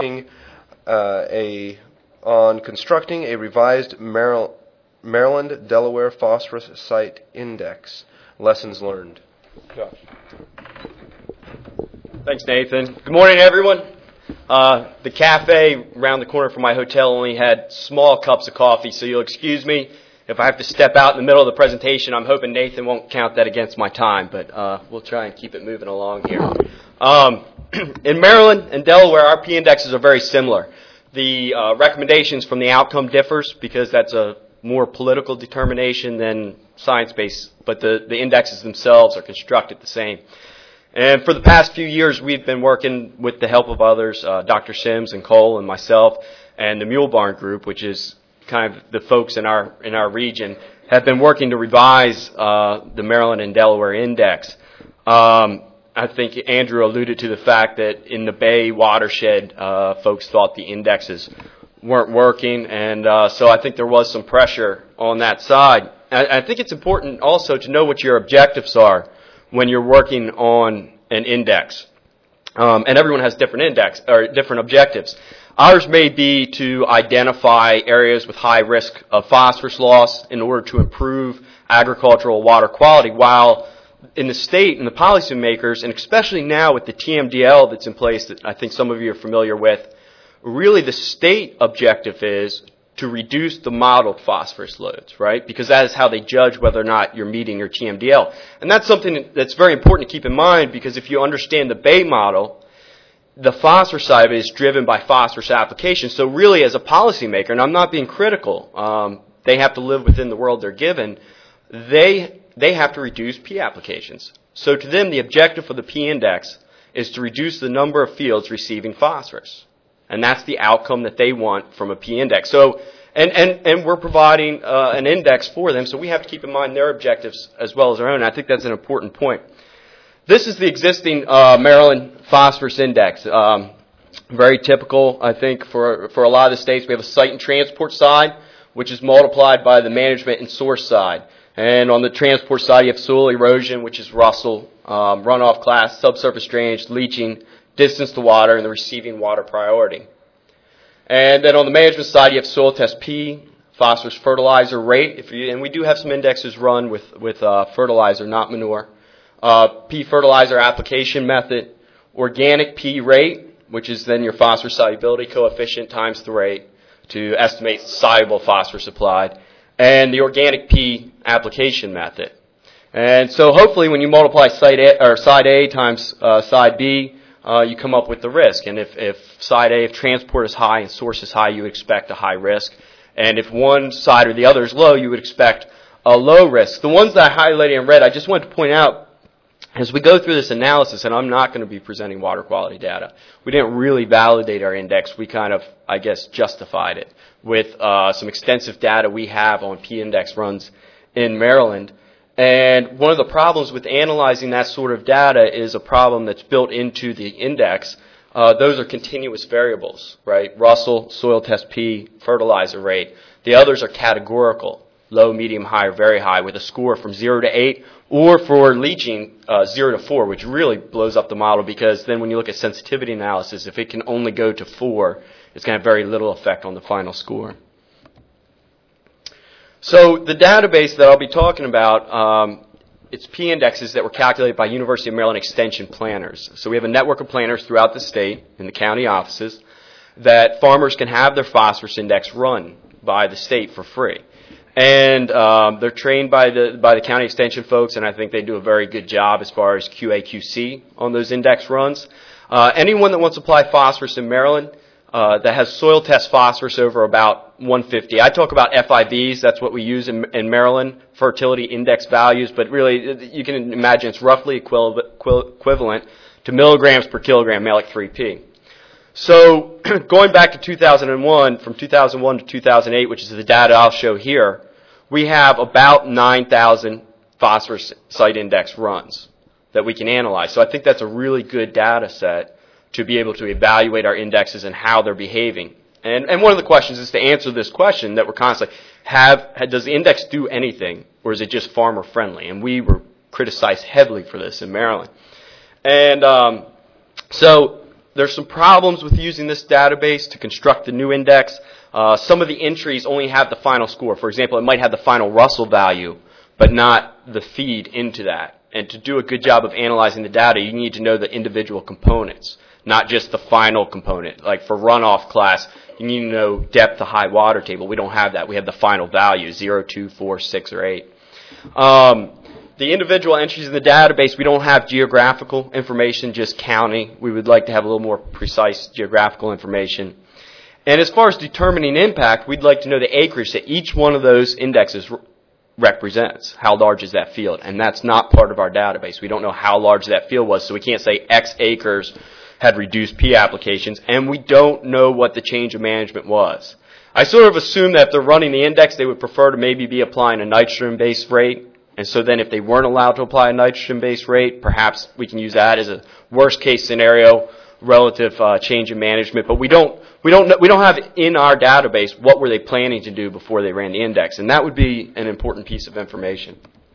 on constructing a revised Maryland-Delaware Phosphorus Site Index. Lessons learned. Josh. Thanks, Nathan. Good morning, everyone. The cafe around the corner from my hotel only had small cups of coffee, so you'll excuse me if I have to step out in the middle of the presentation. I'm hoping Nathan won't count that against my time, but we'll try and keep it moving along here. In Maryland and Delaware, our P-indexes are very similar. The recommendations from the outcome differs because that's a more political determination than science-based, but the indexes themselves are constructed the same. And for the past few years, we've been working with the help of others, Dr. Sims and Cole and myself, and the Mule Barn Group, which is kind of the folks in our region, have been working to revise the Maryland and Delaware Index. I think Andrew alluded to the fact that in the Bay watershed, folks thought the indexes weren't working, and so I think there was some pressure on that side. I think it's important also to know what your objectives are when you're working on an index. And everyone has different different objectives. Ours may be to identify areas with high risk of phosphorus loss in order to improve agricultural water quality, while in the state and the policymakers, and especially now with the TMDL that's in place that I think some of you are familiar with, really the state objective is to reduce the modeled phosphorus loads, right? Because that is how they judge whether or not you're meeting your TMDL. And that's something that's very important to keep in mind, because if you understand the Bay model, the phosphorus side of it is driven by phosphorus application. So really as a policymaker, and I'm not being critical, they have to live within the world they're given, they have to reduce P applications. So to them, the objective for the P index is to reduce the number of fields receiving phosphorus. And that's the outcome that they want from a P index. So, and we're providing an index for them, so we have to keep in mind their objectives as well as our own. And I think that's an important point. This is the existing Maryland Phosphorus Index. Very typical, I think, for a lot of the states. We have a site and transport side, which is multiplied by the management and source side. And on the transport side, you have soil erosion, which is Russell, runoff class, subsurface drainage, leaching, distance to water, and the receiving water priority. And then on the management side, you have soil test P, phosphorus fertilizer rate, and we do have some indexes run with fertilizer, not manure. P fertilizer application method, organic P rate, which is then your phosphorus solubility coefficient times the rate to estimate soluble phosphorus applied, and the organic P application method. And so hopefully when you multiply side A times side B, you come up with the risk. And if side A, if transport is high and source is high, you would expect a high risk. And if one side or the other is low, you would expect a low risk. The ones that I highlighted in red, I just wanted to point out, as we go through this analysis, and I'm not going to be presenting water quality data, we didn't really validate our index. We kind of, I guess, justified it with some extensive data we have on P-index runs in Maryland. And one of the problems with analyzing that sort of data is a problem that's built into the index. Those are continuous variables, right? Russell, soil test P, fertilizer rate. The others are categorical, low, medium, high, or very high, with a score from 0 to 8, or for leaching, 0 to 4, which really blows up the model, because then when you look at sensitivity analysis, if it can only go to 4, it's going to have very little effect on the final score. So the database that I'll be talking about, it's P indexes that were calculated by University of Maryland Extension planners. So we have a network of planners throughout the state in the county offices that farmers can have their phosphorus index run by the state for free. And they're trained by the county extension folks, and I think they do a very good job as far as QA/QC on those index runs. Anyone that wants to apply phosphorus in Maryland that has soil test phosphorus over about 150. I talk about FIVs. That's what we use in Maryland, fertility index values, but really you can imagine it's roughly equivalent to milligrams per kilogram Malic 3P. So going back to 2001, from 2001 to 2008, which is the data I'll show here, we have about 9,000 phosphorus site index runs that we can analyze. So I think that's a really good data set to be able to evaluate our indexes and how they're behaving. And one of the questions is to answer this question that we're constantly, does the index do anything, or is it just farmer friendly? And we were criticized heavily for this in Maryland. And so there's some problems with using this database to construct the new index. Some of the entries only have the final score. For example, it might have the final Russell value, but not the feed into that. And to do a good job of analyzing the data, you need to know the individual components, not just the final component. Like for runoff class, you need to know depth to high water table. We don't have that. We have the final value, 0, 2, 4, 6, or 8. The individual entries in the database, we don't have geographical information, just county. We would like to have a little more precise geographical information. And as far as determining impact, we'd like to know the acreage that each one of those indexes represents. How large is that field? And that's not part of our database. We don't know how large that field was, so we can't say X acres had reduced P applications, and we don't know what the change of management was. I sort of assume that if they're running the index, they would prefer to maybe be applying a nitrogen-based rate. And so then if they weren't allowed to apply a nitrogen-based rate, perhaps we can use that as a worst-case scenario relative change in management. But we don't have in our database what were they planning to do before they ran the index. And that would be an important piece of information.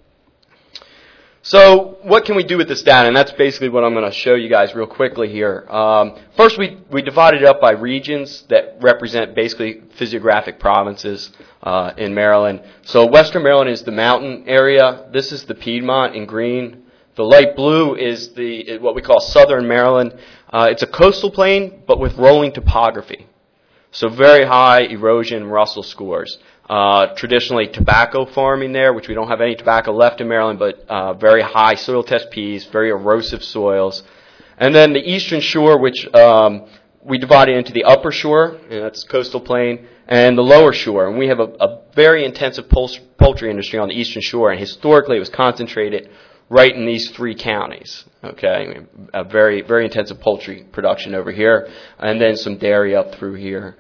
So what can we do with this data? And that's basically what I'm going to show you guys real quickly here. First, we divided it up by regions that represent basically physiographic provinces in Maryland. So Western Maryland is the mountain area. This is the Piedmont in green. The light blue is what we call Southern Maryland. It's a coastal plain, but with rolling topography. So very high erosion Russell scores. Traditionally tobacco farming there, which we don't have any tobacco left in Maryland, but very high soil test Ps, very erosive soils. And then the eastern shore, which we divided into the upper shore, and that's coastal plain, and the lower shore. And we have a very intensive poultry industry on the eastern shore, and historically it was concentrated right in these three counties. Okay, a very, very intensive poultry production over here, and then some dairy up through here.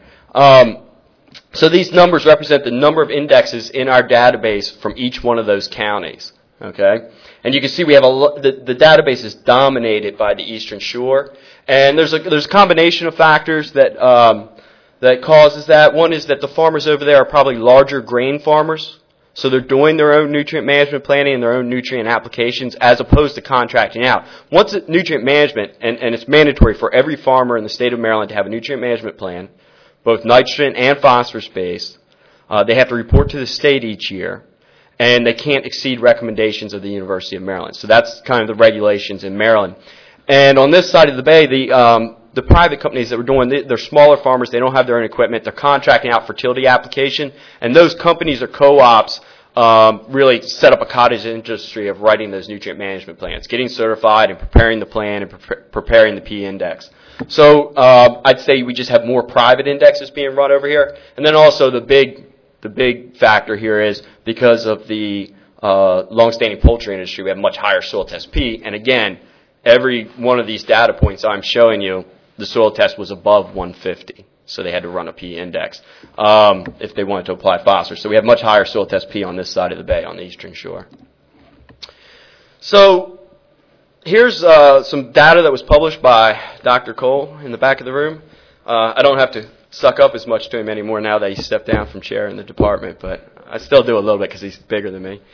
So these numbers represent the number of indexes in our database from each one of those counties. Okay, and you can see we have the database is dominated by the eastern shore, and there's a combination of factors that that causes that. One is that the farmers over there are probably larger grain farmers, so they're doing their own nutrient management planning and their own nutrient applications as opposed to contracting out. Once it's nutrient management, and it's mandatory for every farmer in the state of Maryland to have a nutrient management plan, both nitrogen and phosphorus based. They have to report to the state each year, and they can't exceed recommendations of the University of Maryland. So that's kind of the regulations in Maryland. And on this side of the bay, the private companies that were doing, they're smaller farmers. They don't have their own equipment. They're contracting out fertility application, and those companies or co-ops really set up a cottage industry of writing those nutrient management plans, getting certified and preparing the plan and preparing the P index. So I'd say we just have more private indexes being run over here. And then also the big factor here is because of the long-standing poultry industry, we have much higher soil test P. And again, every one of these data points I'm showing you, the soil test was above 150. So they had to run a P index if they wanted to apply phosphorus. So we have much higher soil test P on this side of the bay, on the eastern shore. So here's some data that was published by Dr. Cole in the back of the room. I don't have to suck up as much to him anymore now that he stepped down from chair in the department, but I still do a little bit because he's bigger than me.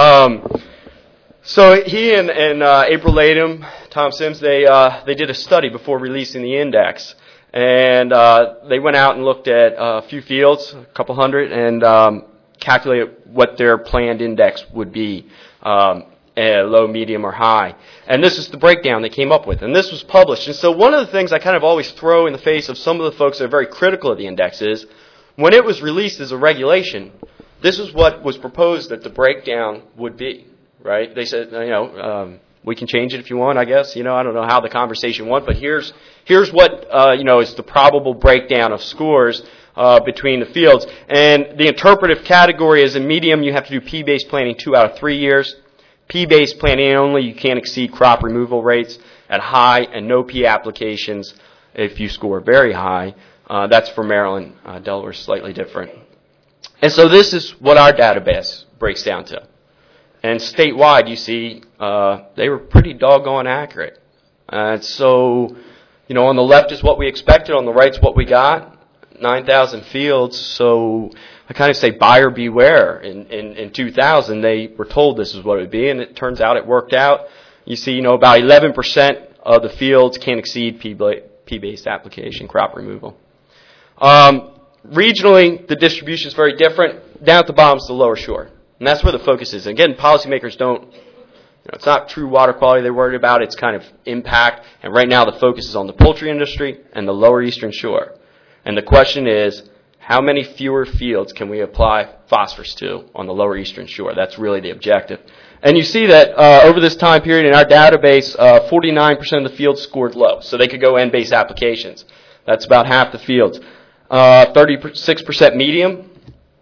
So he and April Latham, Tom Sims, they did a study before releasing the index. And they went out and looked at a few fields, a couple hundred, and calculated what their planned index would be, low, medium, or high. And this is the breakdown they came up with. And this was published. And so one of the things I kind of always throw in the face of some of the folks that are very critical of the index is, when it was released as a regulation, this is what was proposed that the breakdown would be, right? They said, we can change it if you want, I guess. I don't know how the conversation went, but here's what, is the probable breakdown of scores between the fields. And the interpretive category is in medium, you have to do P-based planning 2 out of 3 years. P-based planning only, you can't exceed crop removal rates. At high and no P applications if you score very high. That's for Maryland. Delaware is slightly different. And so this is what our database breaks down to. And statewide, you see, they were pretty doggone accurate. So, on the left is what we expected, on the right is what we got. 9,000 fields, so I kind of say buyer beware. In 2000, they were told this is what it would be, and it turns out it worked out. You see, about 11% of the fields can't exceed P-based application, crop removal. Regionally, the distribution is very different. Down at the bottom is the lower shore. And that's where the focus is. Again, policymakers don't, it's not true water quality they're worried about. It's kind of impact. And right now the focus is on the poultry industry and the lower eastern shore. And the question is, how many fewer fields can we apply phosphorus to on the lower eastern shore? That's really the objective. And you see that over this time period in our database, 49% of the fields scored low. So they could go N-based applications. That's about half the fields. 36% medium,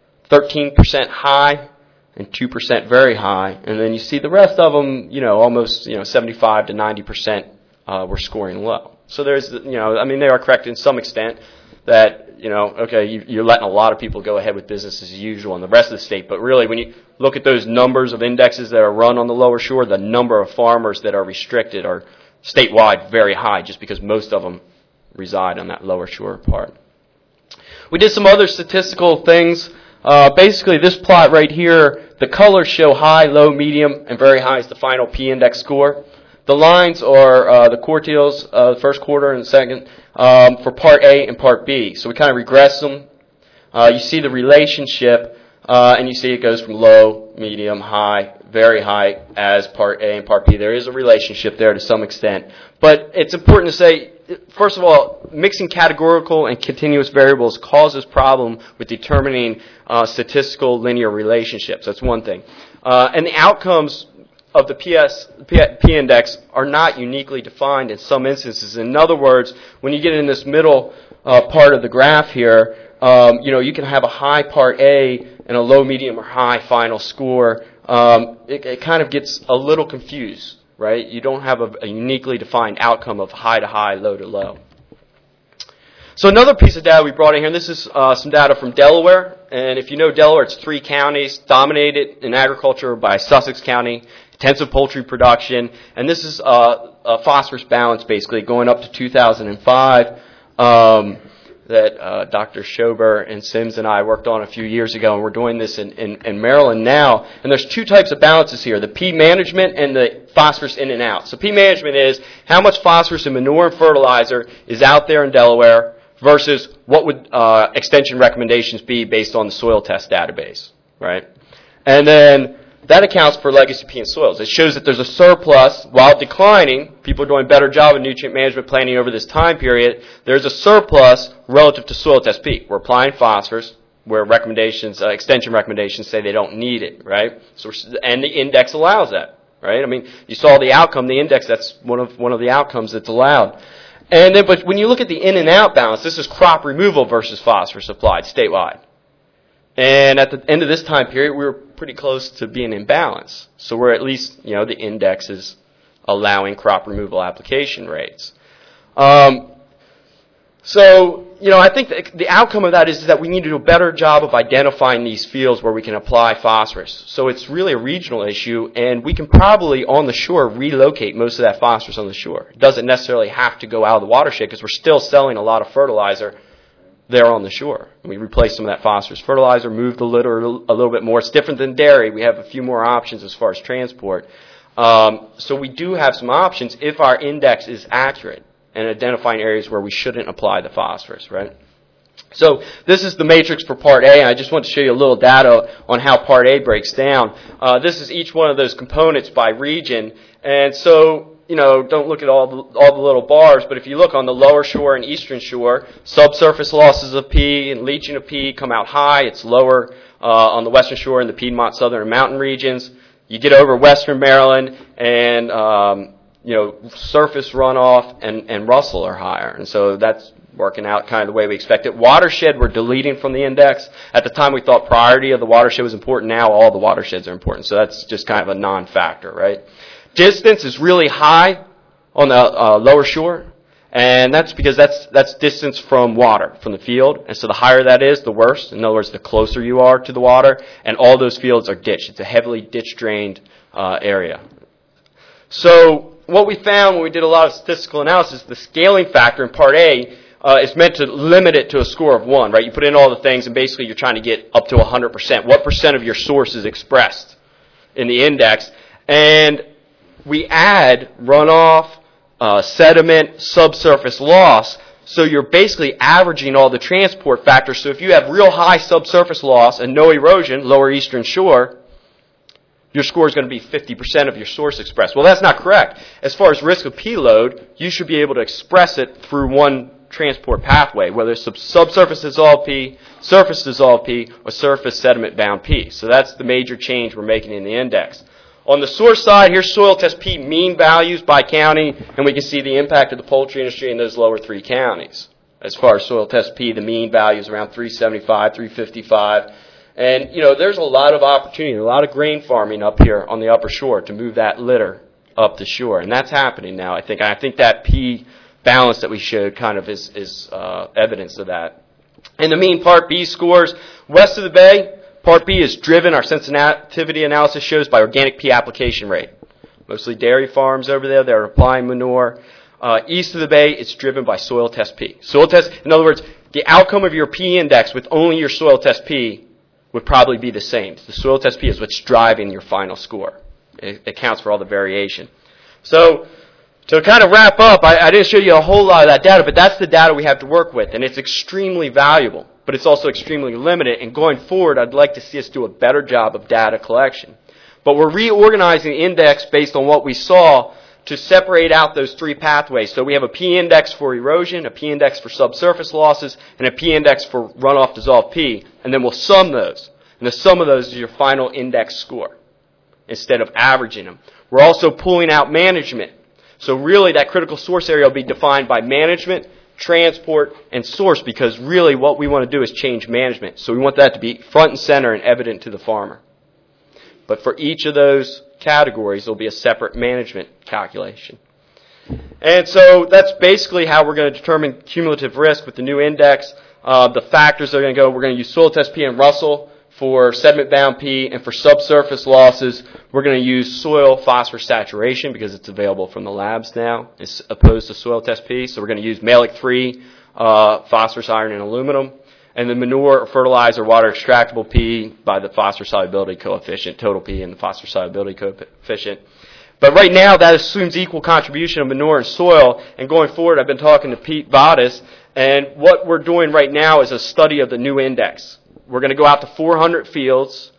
13% high, and 2% very high. And then you see the rest of them, almost 75 to 90% were scoring low. So there's, they are correct in some extent that, you're letting a lot of people go ahead with business as usual in the rest of the state. But really, when you look at those numbers of indexes that are run on the lower shore, the number of farmers that are restricted are statewide very high just because most of them reside on that lower shore part. We did some other statistical things. Basically, this plot right here, the colors show high, low, medium, and very high is the final P-index score. The lines are the quartiles, the first quarter and the second, for Part A and Part B. So we kind of regress them. You see the relationship, and you see it goes from low, medium, high, very high as Part A and Part B. There is a relationship there to some extent. But it's important to say, first of all, mixing categorical and continuous variables causes problem with determining statistical linear relationships. That's one thing. And the outcomes of the P-index are not uniquely defined in some instances. In other words, when you get in this middle part of the graph here, you can have a high Part A and a low, medium, or high final score. It kind of gets a little confused, right? You don't have a uniquely defined outcome of high to high, low to low. So another piece of data we brought in here, and this is some data from Delaware. And if you know Delaware, it's 3 counties dominated in agriculture by Sussex County, intensive poultry production. And this is a phosphorus balance, basically, going up to 2005 that Dr. Schober and Sims and I worked on a few years ago, and we're doing this in Maryland now. And there's 2 types of balances here, the P management and the phosphorus in and out. So P management is how much phosphorus in manure and fertilizer is out there in Delaware versus what would extension recommendations be based on the soil test database, right? And then that accounts for legacy P in soils. It shows that there's a surplus while declining. People are doing a better job of nutrient management planning over this time period. There's a surplus relative to soil test P. We're applying phosphorus where recommendations, extension recommendations say they don't need it, right? So, and the index allows that, right? I mean, you saw the outcome, the index, that's one of the outcomes that's allowed. And then, but when you look at the in and out balance, this is crop removal versus phosphorus applied statewide. And at the end of this time period, we were pretty close to being in balance. So we're at least, the index is allowing crop removal application rates. I think the outcome of that is that we need to do a better job of identifying these fields where we can apply phosphorus. So it's really a regional issue, and we can probably, on the shore, relocate most of that phosphorus on the shore. It doesn't necessarily have to go out of the watershed because we're still selling a lot of fertilizer there on the shore. We replace some of that phosphorus fertilizer, move the litter a little bit more. It's different than dairy. We have a few more options as far as transport. So we do have some options if our index is accurate and identifying areas where we shouldn't apply the phosphorus, right? So this is the matrix for Part A, and I just want to show you a little data on how Part A breaks down. This is each one of those components by region, and so don't look at all the little bars, but if you look on the lower shore and eastern shore, subsurface losses of P and leaching of P come out high. It's lower on the western shore in the Piedmont, southern, and mountain regions. You get over western Maryland, and surface runoff and Russell are higher, and so that's working out kind of the way we expect it. Watershed, we're deleting from the index. At the time, we thought priority of the watershed was important. Now, all the watersheds are important, so that's just kind of a non-factor, right? Distance is really high on the lower shore, and that's because that's distance from water, from the field, and so the higher that is, the worse. In other words, the closer you are to the water, and all those fields are ditched. It's a heavily ditch-drained area. So what we found when we did a lot of statistical analysis, the scaling factor in Part A is meant to limit it to a score of 1, right? You put in all the things, and basically you're trying to get up to 100%. What percent of your source is expressed in the index? And we add runoff sediment, subsurface loss. So you're basically averaging all the transport factors. So if you have real high subsurface loss and no erosion, lower eastern shore, your score is going to be 50% of your source expressed. Well, that's not correct. As far as risk of P load, you should be able to express it through one transport pathway, whether it's subsurface dissolved P, surface dissolved P, or surface sediment bound P. So that's the major change we're making in the index. On the source side, here's soil test P mean values by county, and we can see the impact of the poultry industry in those lower three counties. As far as soil test P, the mean value is around 375, 355. And, there's a lot of opportunity, a lot of grain farming up here on the upper shore to move that litter up the shore. And that's happening now, I think. And I think that P balance that we showed kind of is evidence of that. And the mean Part B scores, west of the bay, Part B is driven, our sensitivity analysis shows, by organic P application rate. Mostly dairy farms over there, they're applying manure. East of the bay, it's driven by soil test P. Soil test, in other words, the outcome of your P index with only your soil test P would probably be the same. The soil test P is what's driving your final score. It accounts for all the variation. So, to kind of wrap up, I didn't show you a whole lot of that data, but that's the data we have to work with, and it's extremely valuable, but it's also extremely limited, and going forward, I'd like to see us do a better job of data collection. But we're reorganizing the index based on what we saw to separate out those three pathways. So we have a P index for erosion, a P index for subsurface losses, and a P index for runoff dissolved P, and then we'll sum those. And the sum of those is your final index score instead of averaging them. We're also pulling out management. So really that critical source area will be defined by management, transport, and source, because really what we want to do is change management. So we want that to be front and center and evident to the farmer. But for each of those categories, there will be a separate management calculation. And so that's basically how we're going to determine cumulative risk with the new index. The factors are going to go, we're going to use soil test P and Russell for sediment-bound P, and for subsurface losses, we're going to use soil phosphorus saturation because it's available from the labs now, as opposed to soil test P. So we're going to use Mehlich 3, phosphorus, iron, and aluminum. And the manure, fertilizer, water extractable P by the phosphorus solubility coefficient, total P and the phosphorus solubility coefficient. But right now, that assumes equal contribution of manure and soil. And going forward, I've been talking to Pete Vadas, and what we're doing right now is a study of the new index. We're going to go out to 400 fields,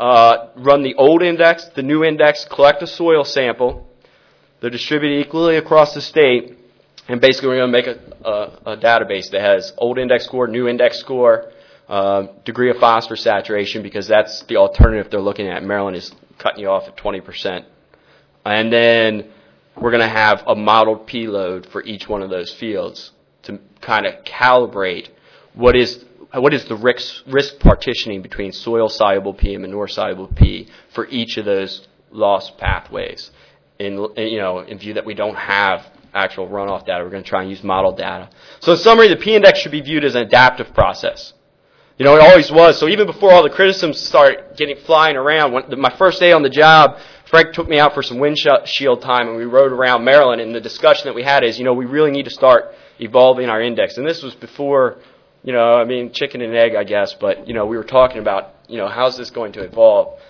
run the old index, the new index, collect a soil sample. They're distributed equally across the state. And basically, we're going to make a database that has old index score, new index score, degree of phosphorus saturation, because that's the alternative they're looking at. Maryland is cutting you off at 20%. And then we're going to have a modeled P load for each one of those fields to kind of calibrate what is the risk partitioning between soil-soluble P and manure-soluble P for each of those loss pathways. In view that we don't have actual runoff data, we're going to try and use model data. So in summary, the P index should be viewed as an adaptive process. It always was. So even before all the criticisms started flying around, my first day on the job, Frank took me out for some windshield time, and we rode around Maryland, and the discussion that we had is, we really need to start evolving our index. And this was before, chicken and egg, I guess, but, we were talking about, how's this going to evolve?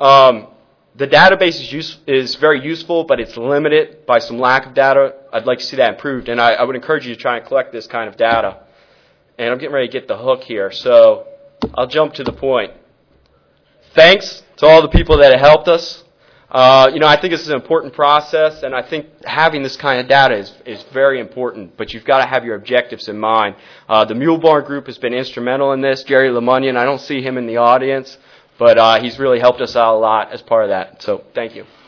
The database is very useful, but it's limited by some lack of data. I'd like to see that improved, and I would encourage you to try and collect this kind of data. And I'm getting ready to get the hook here, so I'll jump to the point. Thanks to all the people that have helped us. I think this is an important process, and I think having this kind of data is very important, but you've got to have your objectives in mind. The Mule Barn Group has been instrumental in this. Jerry Lemunion, I don't see him in the audience, but he's really helped us out a lot as part of that. So thank you.